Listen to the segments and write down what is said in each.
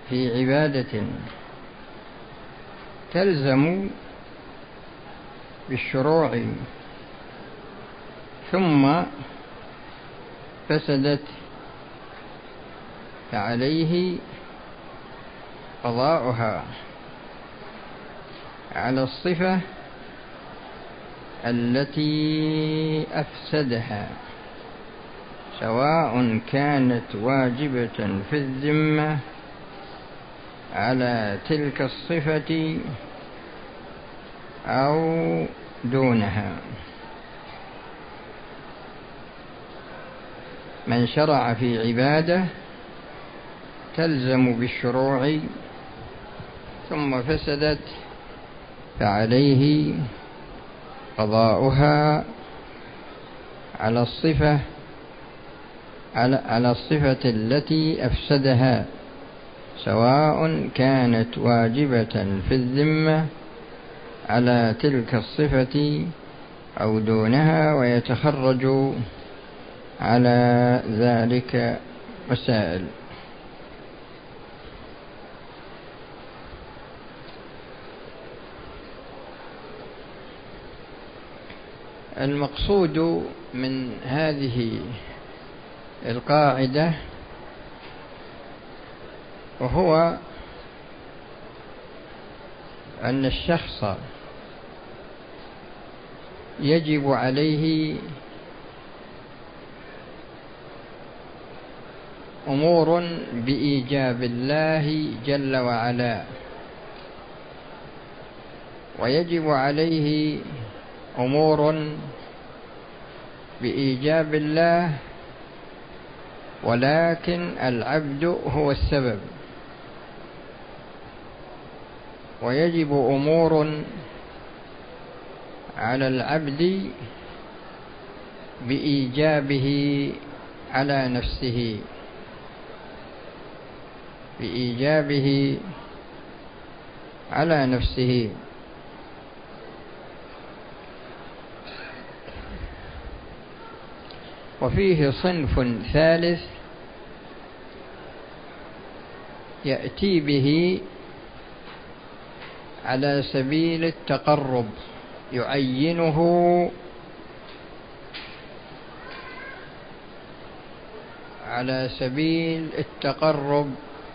في عبادة تلزم بالشروع ثم فسدت فعليه قضاؤها على الصفة التي أفسدها، سواء كانت واجبة في الذمة على تلك الصفة أو دونها. من شرع في عبادة تلزم بالشروع ثم فسدت فعليه قضاؤها على الصفة التي أفسدها، سواء كانت واجبة في الذمة على تلك الصفة أو دونها، ويتخرج على ذلك مسائل. المقصود من هذه القاعدة وهو أن الشخص يجب عليه أمور بإيجاب الله جل وعلا، ويجب عليه أمور بإيجاب الله، ولكن العبد هو السبب. ويجب أمور على العبد بإيجابه على نفسه، بإيجابه على نفسه. وفيه صنف ثالث يأتي به على سبيل التقرب، يعينه على سبيل التقرب،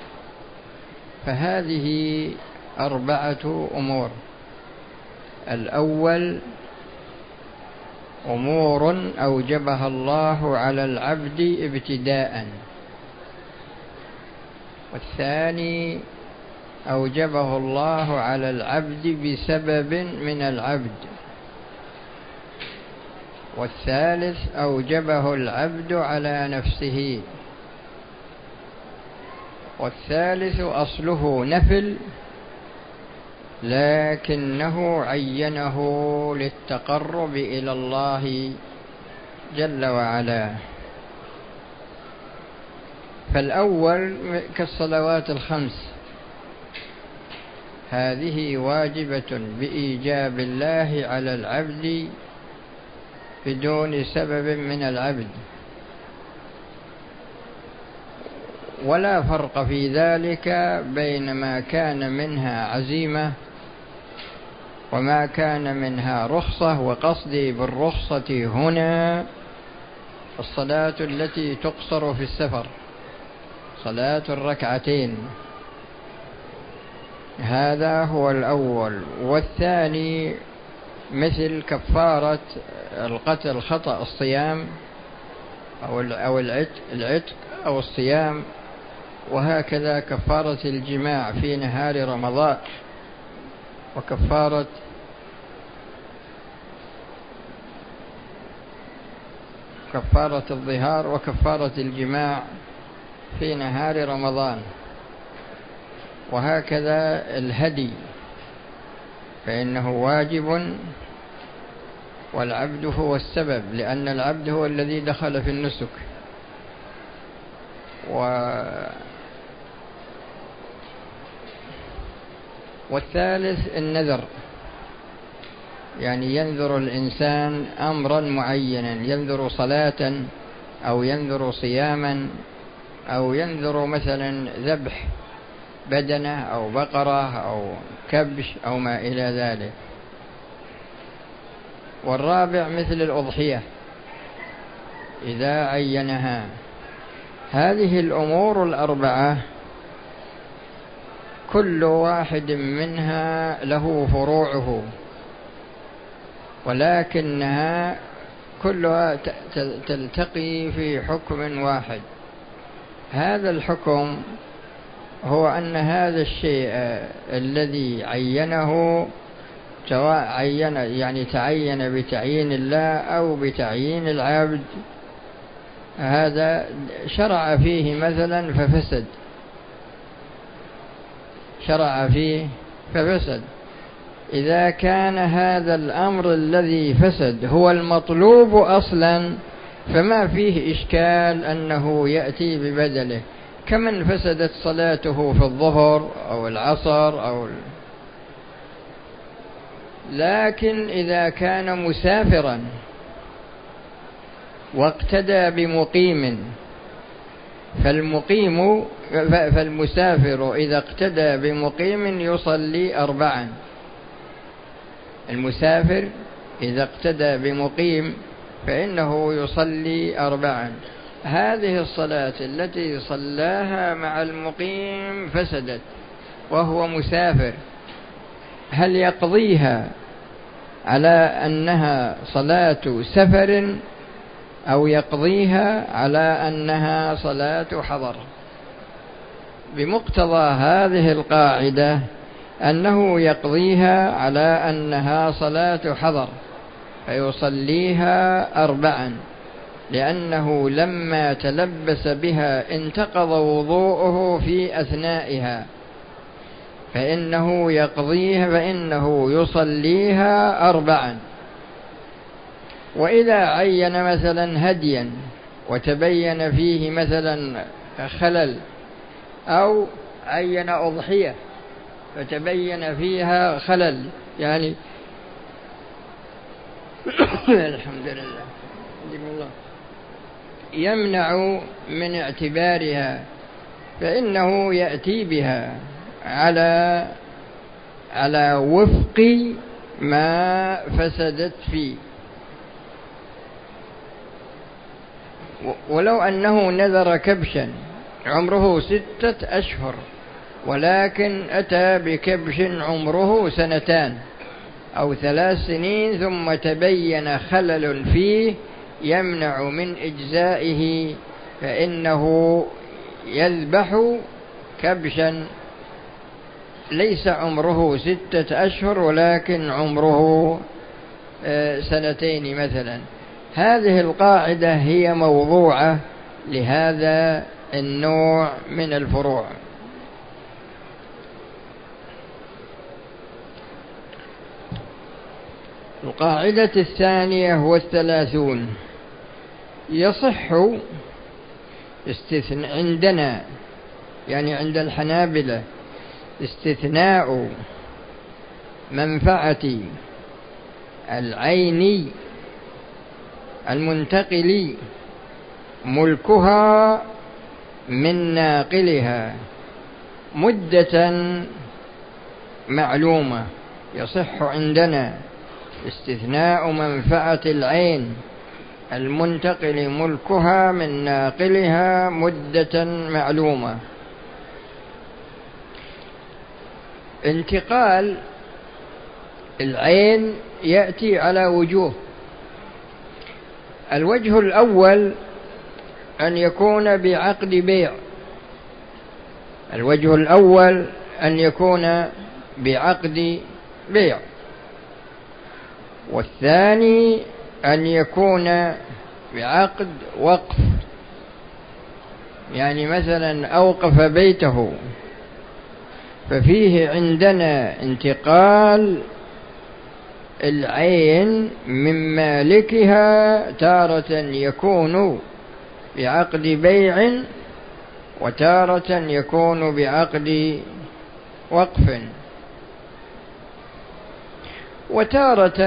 فهذه 4 أمور. الأول أمور أوجبها الله على العبد ابتداءً، والثاني أوجبه الله على العبد بسبب من العبد، والثالث أوجبه العبد على نفسه، والثالث أصله نفل لكنه عينه للتقرب إلى الله جل وعلا. فالأول كالصلوات ال5، هذه واجبة بإيجاب الله على العبد بدون سبب من العبد، ولا فرق في ذلك بين ما كان منها عزيمة وما كان منها رخصة. وقصدي بالرخصة هنا الصلاة التي تقصر في السفر، صلاة الركعتين، هذا هو الأول. والثاني مثل كفارة القتل خطأ الصيام أو العتق أو الصيام، وهكذا كفارة الجماع في نهار رمضان، وكفارة الظهار، وكفارة الجماع في نهار رمضان، وهكذا الهدي فإنه واجب والعبد هو السبب، لأن العبد هو الذي دخل في النسك. والثالث النذر، يعني ينذر الإنسان أمرا معينا، ينذر صلاة أو ينذر صياما أو ينذر مثلا ذبح بدنة أو بقرة أو كبش أو ما إلى ذلك. والرابع مثل الأضحية إذا عينها. هذه الأمور الأربعة كل واحد منها له فروعه، ولكنها كلها تلتقي في حكم واحد. هذا الحكم هو أن هذا الشيء الذي عينه، سواء تعين بتعيين الله أو بتعيين العبد، هذا شرع فيه مثلا ففسد، شرع فيه ففسد. إذا كان هذا الأمر الذي فسد هو المطلوب أصلا فما فيه إشكال أنه يأتي ببدله، كمن فسدت صلاته في الظهر أو العصر لكن إذا كان مسافرا واقتدى بمقيم، فالمسافر إذا اقتدى بمقيم يصلي 4. المسافر إذا اقتدى بمقيم فإنه يصلي 4. هذه الصلاة التي صلاها مع المقيم فسدت وهو مسافر، هل يقضيها على أنها صلاة سفر أو يقضيها على أنها صلاة حضر؟ بمقتضى هذه القاعدة أنه يقضيها على أنها صلاة حضر فيصليها 4، لأنه لما تلبس بها انتقض وضوءه في أثنائها، فإنه يصليها 4. وإذا عين مثلا هديا وتبين فيه مثلا خلل، أو عين أضحية فتبين فيها خلل، يعني الحمد لله يمنع من اعتبارها، فإنه يأتي بها على وفق ما فسدت فيه. ولو أنه نذر كبشا عمره 6 أشهر ولكن أتى بكبش عمره 2 أو 3 سنين ثم تبين خلل فيه يمنع من إجزائه، فإنه يذبح كبشا ليس عمره 6 أشهر ولكن عمره 2 مثلا. هذه القاعدة هي موضوعة لهذا النوع من الفروع. القاعدة 32 يصح عندنا، يعني عند الحنابلة، استثناء منفعة العين المنتقل ملكها من ناقلها مدة معلومة. يصح عندنا استثناء منفعة العين المنتقل ملكها من ناقلها مدة معلومة. انتقال العين يأتي على وجوه. الوجه الأول أن يكون بعقد بيع، الوجه الأول أن يكون بعقد بيع، والثاني أن يكون بعقد وقف، يعني مثلا أوقف بيته، ففيه عندنا انتقال العين من مالكها تارة يكون بعقد بيع وتارة يكون بعقد وقف، وتارة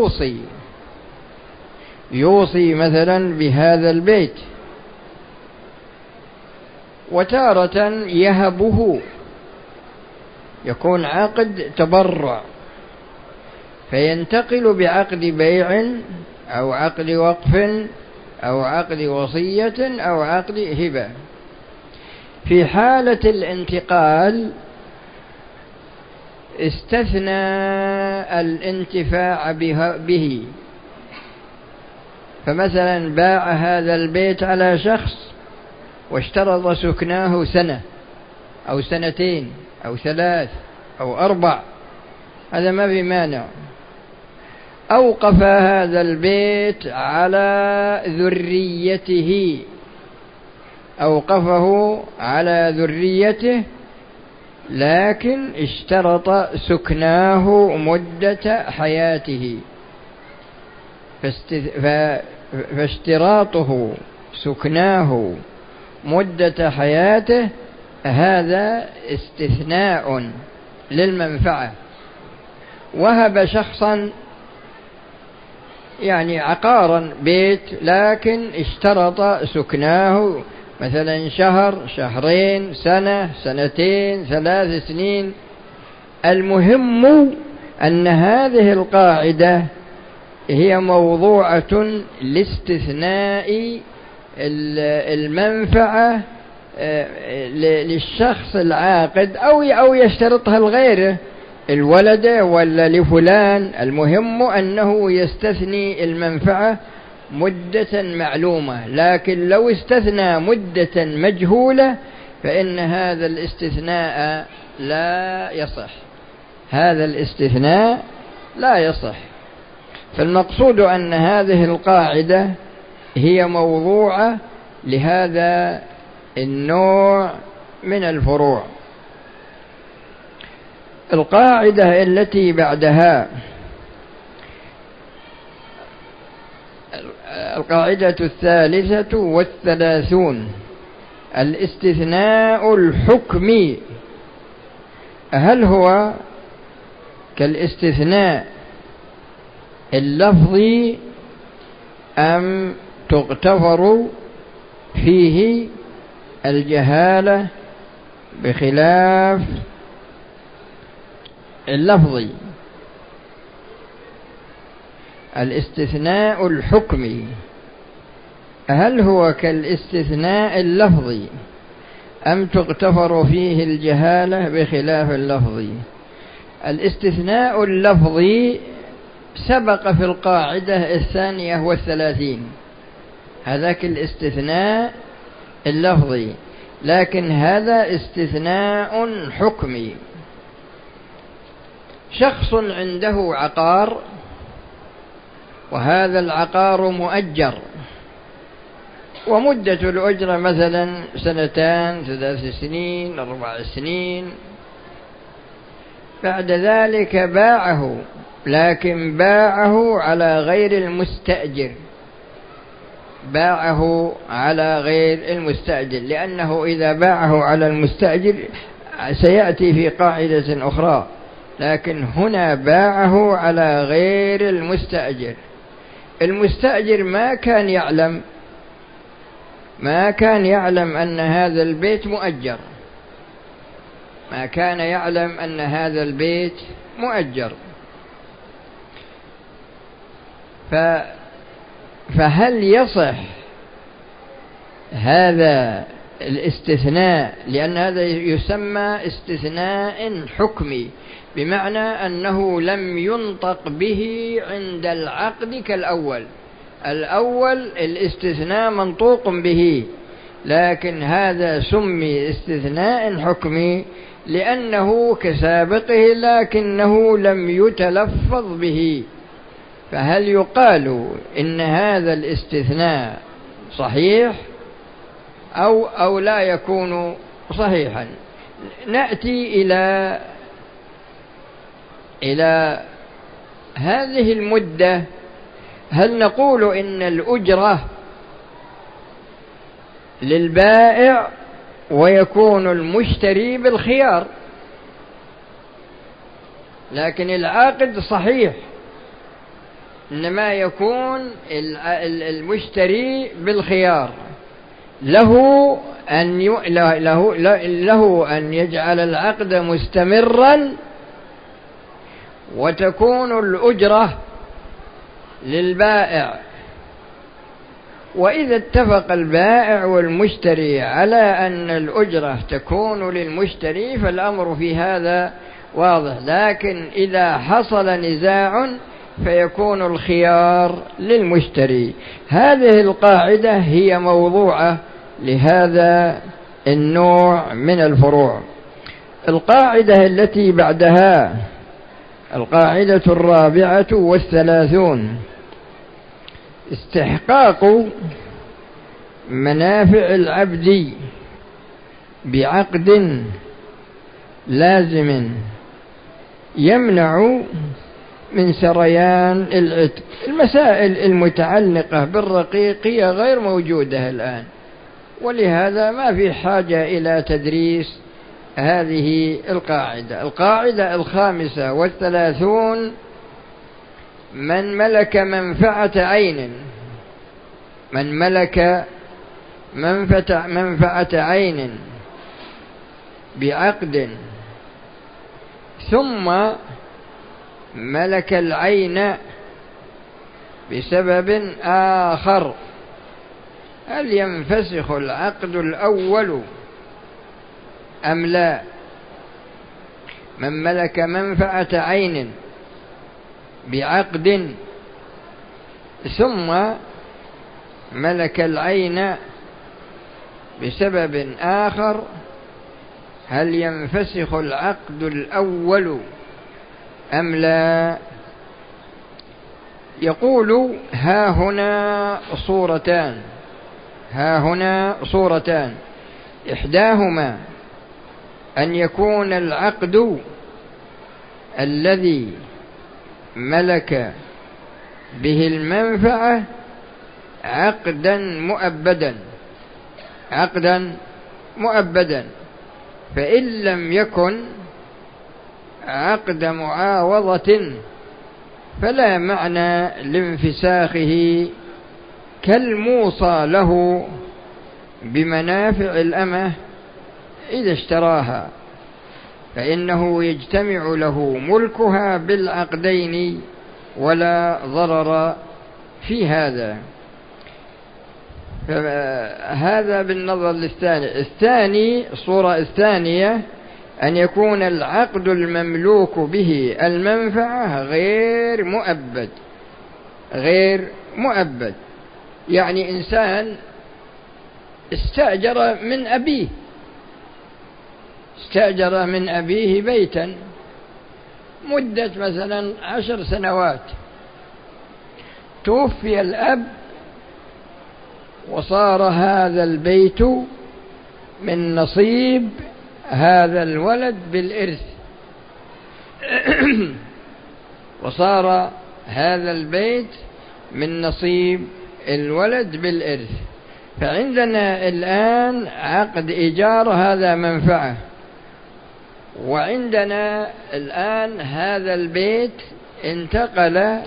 يوصي مثلا بهذا البيت، وتارة يهبه يكون عقد تبرع، فينتقل بعقد بيع أو عقد وقف أو عقد وصية أو عقد هبة. في حالة الانتقال استثنى الانتفاع به، فمثلا باع هذا البيت على شخص واشترط سكناه سنة أو سنتين أو 3 أو 4، هذا ما في مانع. أوقف هذا البيت على ذريته، أوقفه على ذريته، لكن اشترط سكناه مدة حياته، فاشتراطه سكناه مدة حياته هذا استثناء للمنفعة. وهب شخصا يعني عقارا بيت، لكن اشترط سكناه مثلا 1 شهر 2 شهر 1 سنة 2 3 سنين. المهم أن هذه القاعدة هي موضوعة لاستثناء المنفعة للشخص العاقد أو يشترطها لغيره، الولد ولا لفلان. المهم أنه يستثني المنفعة مدة معلومة، لكن لو استثنى مدة مجهولة فإن هذا الاستثناء لا يصح، هذا الاستثناء لا يصح. فالمقصود أن هذه القاعدة هي موضوعة لهذا النوع من الفروع. القاعدة التي بعدها القاعدة 33، الاستثناء الحكمي. هل هو كالاستثناء اللفظي أم تغتفر فيه الجهالة بخلاف اللفظي؟ الاستثناء الحكمي هل هو كالاستثناء اللفظي أم تغتفر فيه الجهالة بخلاف اللفظي؟ الاستثناء اللفظي سبق في القاعدة 32، هذاك الاستثناء اللفظي، لكن هذا استثناء حكمي. شخص عنده عقار وهذا العقار مؤجر، ومدة الأجرة مثلا 2 3 سنين 4 سنين، بعد ذلك باعه، لكن باعه على غير المستأجر، باعه على غير المستأجر، لأنه إذا باعه على المستأجر سيأتي في قاعدة أخرى، لكن هنا باعه على غير المستأجر. المستأجر ما كان يعلم أن هذا البيت مؤجر، ما كان يعلم أن هذا البيت مؤجر. فهل يصح هذا الاستثناء؟ لأن هذا يسمى استثناء حكمي، بمعنى أنه لم ينطق به عند العقد كالأول. الأول الاستثناء منطوق به، لكن هذا سمي استثناء حكمي لأنه كسابقه لكنه لم يتلفظ به. فهل يقال إن هذا الاستثناء صحيح أو لا يكون صحيحا؟ نأتي إلى هذه المدة. هل نقول إن الأجرة للبائع ويكون المشتري بالخيار، لكن العاقد صحيح إنما يكون المشتري بالخيار؟ له أن يجعل العقد مستمرا، وتكون الأجرة للبائع. وإذا اتفق البائع والمشتري على أن الأجرة تكون للمشتري فالأمر في هذا واضح، لكن إذا حصل نزاع فيكون الخيار للمشتري. هذه القاعدة هي موضوعة لهذا النوع من الفروع. القاعدة التي بعدها القاعدة 34، استحقاق منافع العبد بعقد لازم يمنع من سريان العتق. المسائل المتعلقة بالرقيق هي غير موجودة الآن، ولهذا ما في حاجة إلى تدريس هذه القاعدة. القاعدة 35، من ملك منفعة عين، من ملك منفعة عين بعقد ثم ملك العين بسبب آخر، هل ينفسخ العقد الأول أم لا؟ من ملك منفعة عين بعقد ثم ملك العين بسبب آخر، هل ينفسخ العقد الأول أم لا؟ يقول ها هنا صورتان، إحداهما أن يكون العقد الذي ملك به المنفعة عقدا مؤبدا، فإن لم يكن عقد معاوضة فلا معنى لانفساخه، كالموصى له بمنافع الأمة إذا اشتراها، فإنه يجتمع له ملكها بالعقدين ولا ضرر في هذا. هذا بالنظر للثاني. الصورة الثانية أن يكون العقد المملوك به المنفعة غير مؤبد، يعني إنسان استأجر من أبيه بيتا مدة مثلا 10 سنوات، توفي الأب وصار هذا البيت من نصيب هذا الولد بالإرث وصار هذا البيت من نصيب الولد بالإرث، فعندنا الآن عقد إيجار هذا منفعة، وعندنا الآن هذا البيت انتقل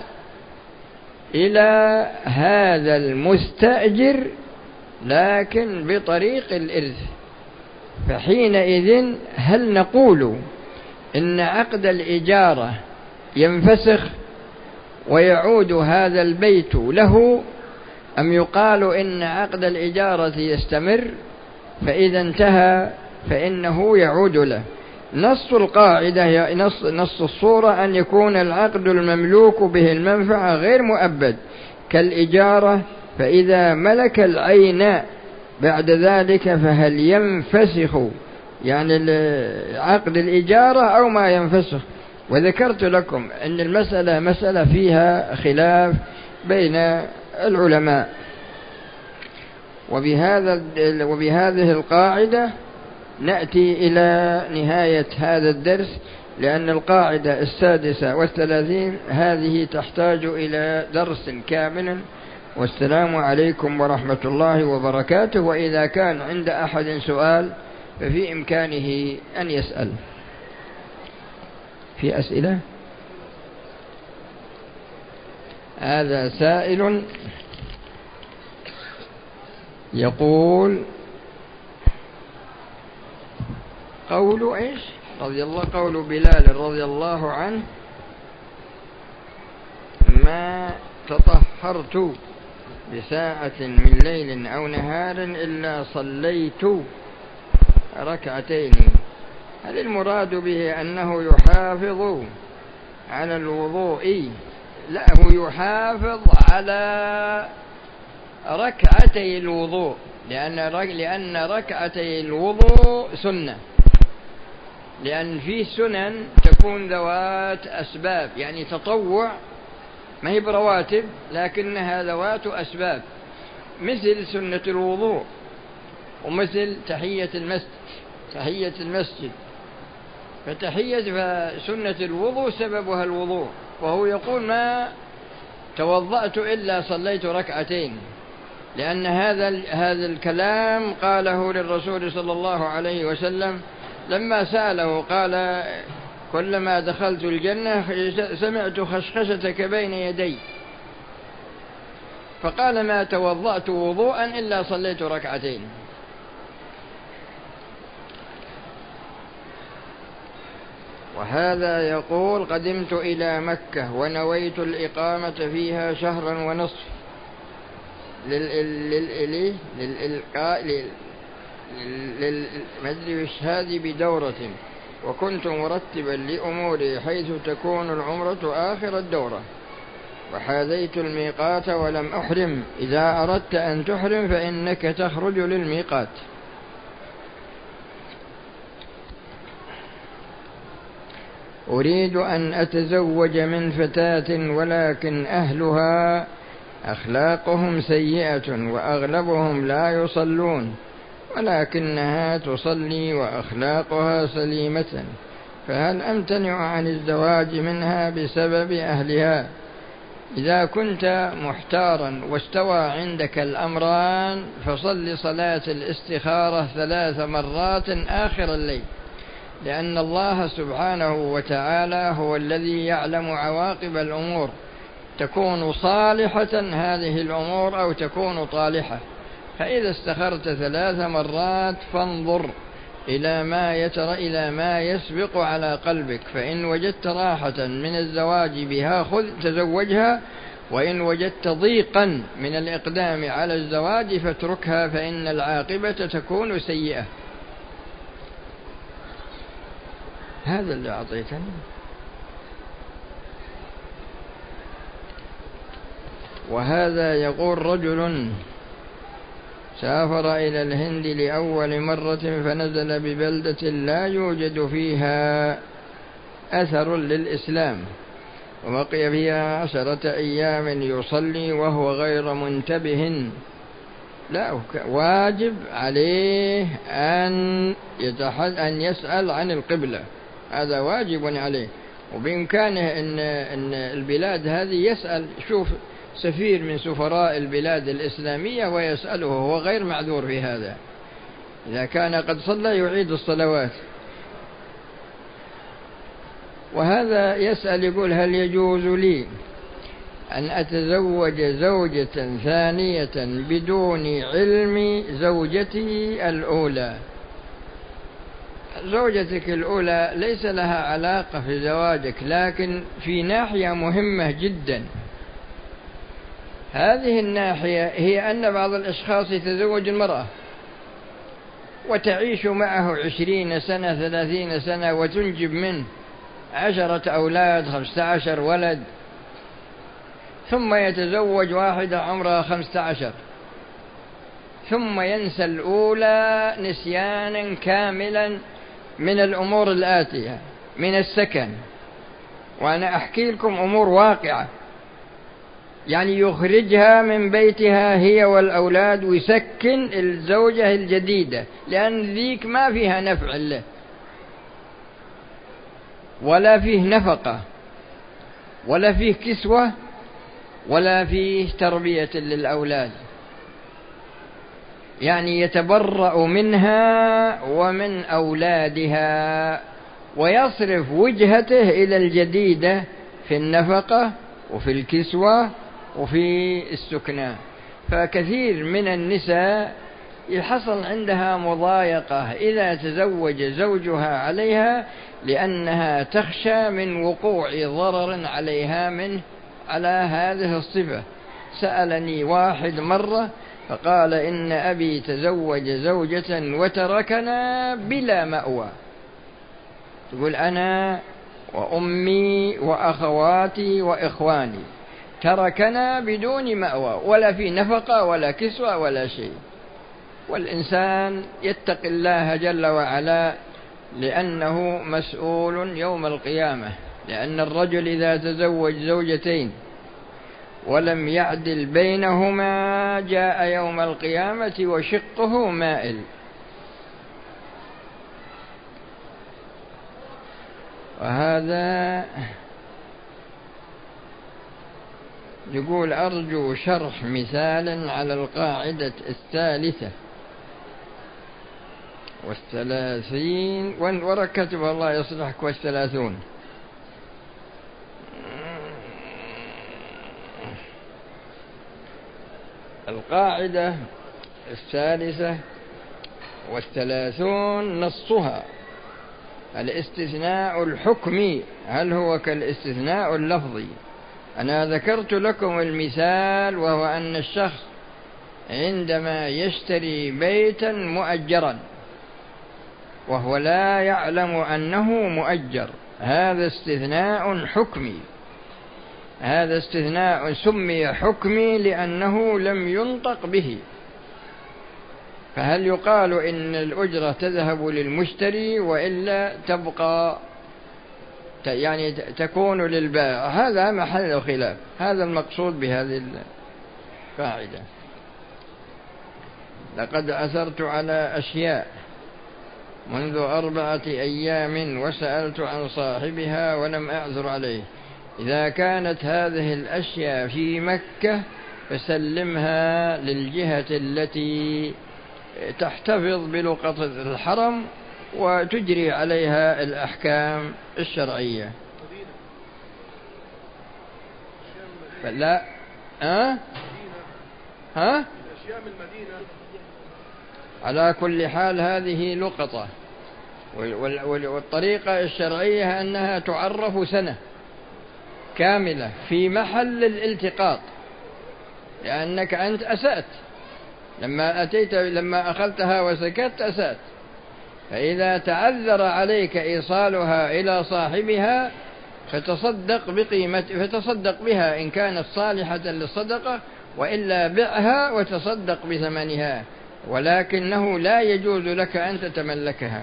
إلى هذا المستأجر لكن بطريق الإرث، فحينئذ هل نقول إن عقد الإجارة ينفسخ ويعود هذا البيت له، أم يقال إن عقد الإجارة يستمر فإذا انتهى فإنه يعود له؟ نص القاعدة نص الصورة أن يكون العقد المملوك به المنفعة غير مؤبد كالإجارة، فإذا ملك العين بعد ذلك فهل ينفسخ يعني عقد الإجارة أو ما ينفسخ؟ وذكرت لكم أن المسألة مسألة فيها خلاف بين العلماء. وبهذه القاعدة نأتي إلى نهاية هذا الدرس، لأن القاعدة 36 هذه تحتاج إلى درس كامل. والسلام عليكم ورحمة الله وبركاته. وإذا كان عند أحد سؤال ففي إمكانه أن يسأل. في أسئلة؟ هذا سائل يقول قول إيش قول بلال رضي الله عنه: ما تطهرت بساعة من ليل أو نهار إلا صليت ركعتين. هل المراد به أنه يحافظ على الوضوء؟ لا، هو يحافظ على ركعتي الوضوء، لأن ركعتي الوضوء سنة، لأن فيه سنن تكون ذوات أسباب، يعني تطوع ما هي برواتب لكنها ذوات أسباب، مثل سنة الوضوء ومثل تحية المسجد. فسنة الوضوء سببها الوضوء، وهو يقول: ما توضأت إلا صليت ركعتين، لأن هذا الكلام قاله للرسول صلى الله عليه وسلم لما سأله، قال: كلما دخلت الجنة سمعت خشخشتك بين يدي، فقال: ما توضأت وضوءا إلا صليت ركعتين. وهذا يقول: قدمت إلى مكة ونويت الإقامة فيها شهرا ونصف للإلقاء هذه بدورة، وكنت مرتبا لأموري حيث تكون العمرة آخر الدورة، وحاذيت الميقات ولم أحرم. إذا أردت أن تحرم فإنك تخرج للميقات. أريد أن أتزوج من فتاة، ولكن أهلها أخلاقهم سيئة وأغلبهم لا يصلون، ولكنها تصلي وأخلاقها سليمة، فهل أمتنع عن الزواج منها بسبب أهلها؟ إذا كنت محتارا واستوى عندك الأمران فصل صلاة الاستخارة 3 مرات آخر الليل، لأن الله سبحانه وتعالى هو الذي يعلم عواقب الأمور، تكون صالحة هذه الأمور أو تكون طالحة. فإذا استخرت 3 مرات فانظر إلى ما يسبق على قلبك، فإن وجدت راحة من الزواج بها تزوجها، وإن وجدت ضيقا من الإقدام على الزواج فاتركها، فإن العاقبة تكون سيئة. هذا اللي أعطيتني. وهذا يقول: رجل سافر إلى الهند لأول مرة فنزل ببلدة لا يوجد فيها أثر للإسلام، وبقي فيها 10 أيام يصلي وهو غير منتبه. لا، واجب عليه أن يسأل عن القبلة، هذا واجب عليه، وبإمكانه أن البلاد هذه يسأل، شوف سفير من سفراء البلاد الإسلامية ويسأله، هو غير معذور في هذا، إذا كان قد صلى يعيد الصلوات. وهذا يسأل يقول: هل يجوز لي أن أتزوج زوجة ثانية بدون علم زوجتي الأولى؟ زوجتك الأولى ليس لها علاقة في زواجك، لكن في ناحية مهمة جدا. هذه الناحية هي أن بعض الأشخاص يتزوج المرأة وتعيش معه 20 سنة 30 سنة وتنجب منه 10 أولاد 15 ولد، ثم يتزوج واحدة عمرها 15، ثم ينسى الأولى نسيانا كاملا من الأمور الآتية، من السكن. وأنا أحكي لكم أمور واقعة، يعني يخرجها من بيتها هي والأولاد ويسكن الزوجة الجديدة، لأن ذيك ما فيها نفع له ولا فيه نفقة ولا فيه كسوة ولا فيه تربية للأولاد، يعني يتبرأ منها ومن أولادها ويصرف وجهته إلى الجديدة في النفقة وفي الكسوة وفي السكنى. فكثير من النساء يحصل عندها مضايقة إذا تزوج زوجها عليها، لأنها تخشى من وقوع ضرر عليها منه على هذه الصفة. سألني واحد مرة فقال إن أبي تزوج زوجة وتركنا بلا مأوى، تقول أنا وأمي وأخواتي وإخواني، تركنا بدون مأوى ولا في نفقة ولا كسوة ولا شيء. والإنسان يتقي الله جل وعلا لأنه مسؤول يوم القيامة، لأن الرجل إذا تزوج زوجتين ولم يعدل بينهما جاء يوم القيامة وشقه مائل. وهذا يقول أرجو شرح مثال على القاعدة 33 وركتبها الله يصلحك 30. القاعدة 33 نصها الاستثناء الحكمي هل هو كالاستثناء اللفظي؟ أنا ذكرت لكم المثال، وهو أن الشخص عندما يشتري بيتا مؤجرا وهو لا يعلم أنه مؤجر، هذا استثناء حكمي، هذا استثناء سمي حكمي لأنه لم ينطق به. فهل يقال إن الأجرة تذهب للمشتري وإلا تبقى يعني تكون للبائع؟ هذا محل خلاف، هذا المقصود بهذه القاعدة. لقد أثرت على أشياء منذ 4 أيام وسألت عن صاحبها ولم أعثر عليه. إذا كانت هذه الأشياء في مكة فسلمها للجهة التي تحتفظ بلقطة الحرم وتجري عليها الأحكام الشرعية. فلا على كل حال هذه لقطة، والطريقة الشرعية أنها تعرف سنة كاملة في محل الالتقاط، لأنك أنت أسأت لما أخذتها وسكت أسأت. فإذا تعذر عليك إيصالها إلى صاحبها فتصدق بها إن كانت صالحة للصدقة، وإلا بعها وتصدق بثمنها، ولكنه لا يجوز لك أن تتملكها.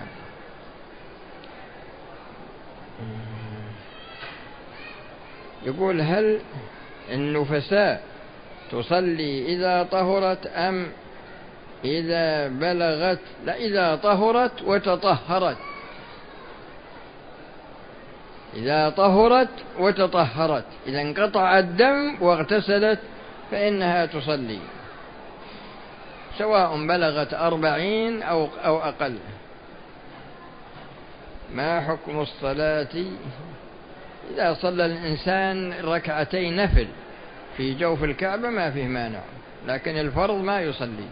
يقول هل النفساء تصلي إذا طهرت أم إذا بلغت؟ لا، إذا طهرت وتطهرت، إذا طهرت وتطهرت، إذا انقطع الدم واغتسلت فإنها تصلي سواء بلغت 40 أو أقل. ما حكم الصلاة إذا صلى الإنسان 2 ركعتين نفل في جوف الكعبة؟ ما فيه مانع، لكن الفرض ما يصلي.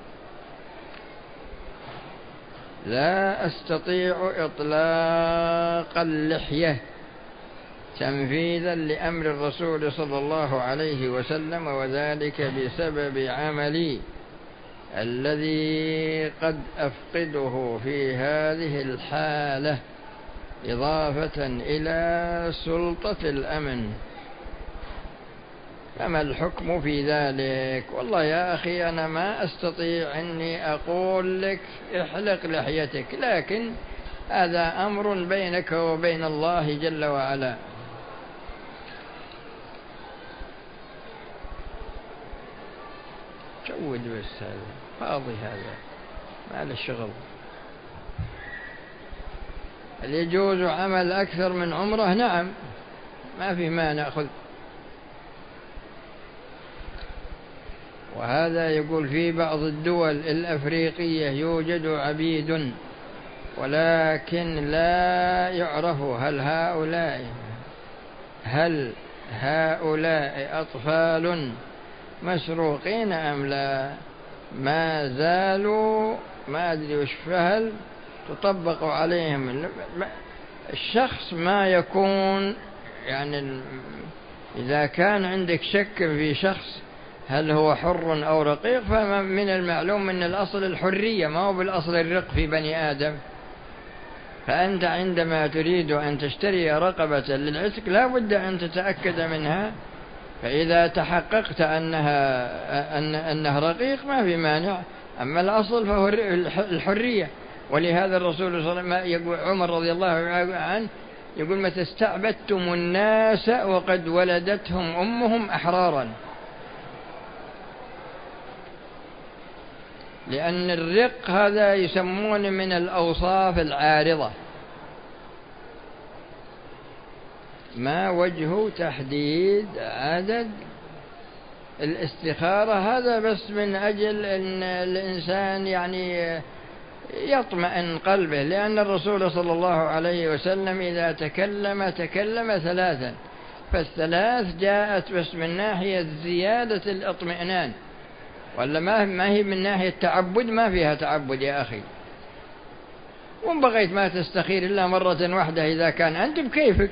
لا أستطيع إطلاق اللحية تنفيذا لأمر الرسول صلى الله عليه وسلم، وذلك بسبب عملي الذي قد أفقده في هذه الحالة، إضافة إلى سلطة الأمن. فما الحكم في ذلك؟ والله يا أخي أنا ما أستطيع أني أقول لك احلق لحيتك، لكن هذا أمر بينك وبين الله جل وعلا. جود بس، هذا فاضي، هذا ما له شغل. هل يجوز عمل أكثر من عمرة؟ نعم، ما في ما نأخذ. وهذا يقول في بعض الدول الأفريقية يوجد عبيد ولكن لا يعرف هل هؤلاء أطفال مسروقين أم لا؟ ما زالوا، ما أدري وش فهل تطبق عليهم. الشخص ما يكون يعني إذا كان عندك شك في شخص هل هو حر أو رقيق، فمن المعلوم أن الأصل الحرية، ما هو بالأصل الرق في بني آدم. فأنت عندما تريد أن تشتري رقبة للعتق لا بد أن تتأكد منها، فإذا تحققت أنها رقيق ما في مانع. أما الأصل فهو الحرية. ولهذا الرسول صلى الله عليه وسلم يقول، عمر رضي الله عنه يقول: متى استعبدتم الناس وقد ولدتهم أمهم أحرارا. لأن الرق هذا يسمون من الأوصاف العارضة، ما وجه تحديد عدد. الاستخارة هذا بس من أجل أن الإنسان يعني يطمئن قلبه، لأن الرسول صلى الله عليه وسلم إذا تكلم ثلاثا، فالثلاث جاءت بس من ناحية زيادة الاطمئنان، ولا ما هي من ناحية تعبد، ما فيها تعبد يا أخي. وإن بغيت ما تستخير إلا مرة واحدة إذا كان أنت بكيفك.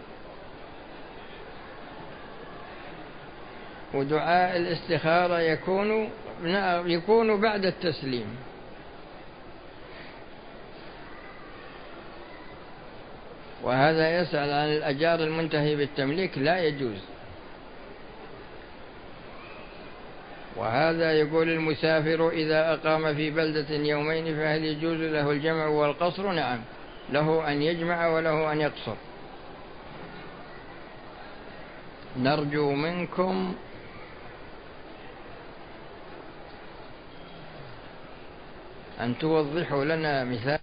ودعاء الاستخارة يكون بعد التسليم. وهذا يسأل عن الأجار المنتهي بالتمليك، لا يجوز. وهذا يقول: المسافر إذا أقام في بلدة يومين فهل يجوز له الجمع والقصر؟ نعم، له أن يجمع وله أن يقصر. نرجو منكم أن توضحوا لنا مثال